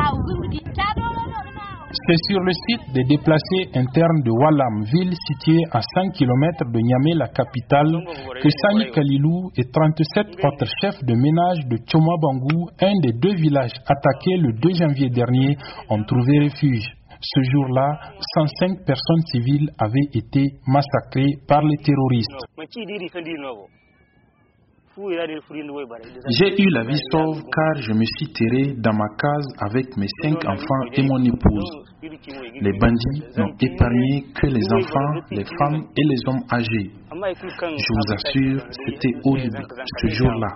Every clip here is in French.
C'est sur le site des déplacés internes de Walam, ville située à 100 km de Niamey, la capitale, que Sani Kalilou et 37 autres chefs de ménage de Tchomabangou, un des 2 villages attaqués le 2 janvier dernier, ont trouvé refuge. Ce jour-là, 105 personnes civiles avaient été massacrées par les terroristes. J'ai eu la vie sauve car je me suis terré dans ma case avec mes 5 enfants et mon épouse. Les bandits n'ont épargné que les enfants, les femmes et les hommes âgés. Je vous assure, c'était horrible ce jour-là.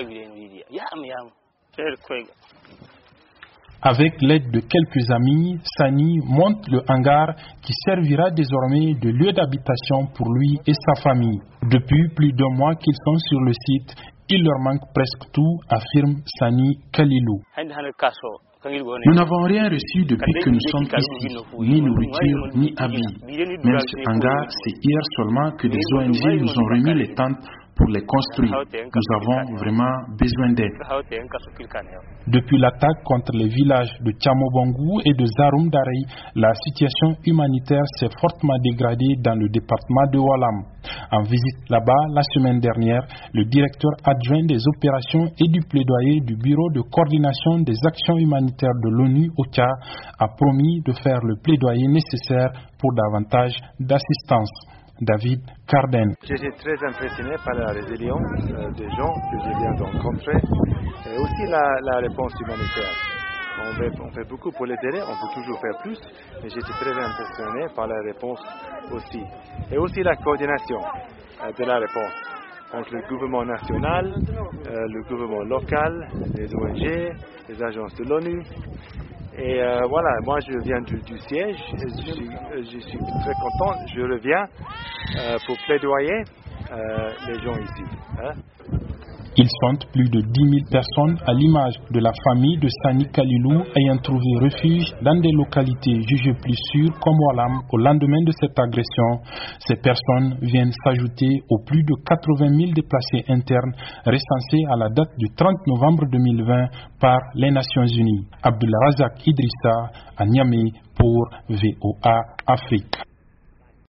Avec l'aide de quelques amis, Sani monte le hangar qui servira désormais de lieu d'habitation pour lui et sa famille. Depuis plus d'1 mois qu'ils sont sur le site, il leur manque presque tout, affirme Sani Kalilou. Nous n'avons rien reçu depuis que nous sommes ici, ni nourriture, ni habits. Même ce hangar, c'est hier seulement que des ONG nous ont remis les tentes pour les construire. Nous avons vraiment besoin d'aide. Depuis l'attaque contre les villages de Tchomabangou et de Zaroum Darei, la situation humanitaire s'est fortement dégradée dans le département de Walam. En visite là-bas la semaine dernière, le directeur adjoint des opérations et du plaidoyer du Bureau de coordination des actions humanitaires de l'ONU OCHA a promis de faire le plaidoyer nécessaire pour davantage d'assistance. David Carden. J'étais très impressionné par la résilience des gens que je viens de rencontrer et aussi la réponse humanitaire. On fait beaucoup pour les aider, on peut toujours faire plus, mais j'étais très impressionné par la réponse aussi. Et aussi la coordination de la réponse entre le gouvernement national, le gouvernement local, les ONG, les agences de l'ONU. Et voilà, moi je viens du siège, je suis très content, je reviens pour plaidoyer les gens ici. Ils sont plus de 10 000 personnes à l'image de la famille de Sani Kalilou ayant trouvé refuge dans des localités jugées plus sûres comme Walam au lendemain de cette agression. Ces personnes viennent s'ajouter aux plus de 80 000 déplacés internes recensés à la date du 30 novembre 2020 par les Nations Unies. Abdullah Razak Idrissa à Niamey pour VOA Afrique.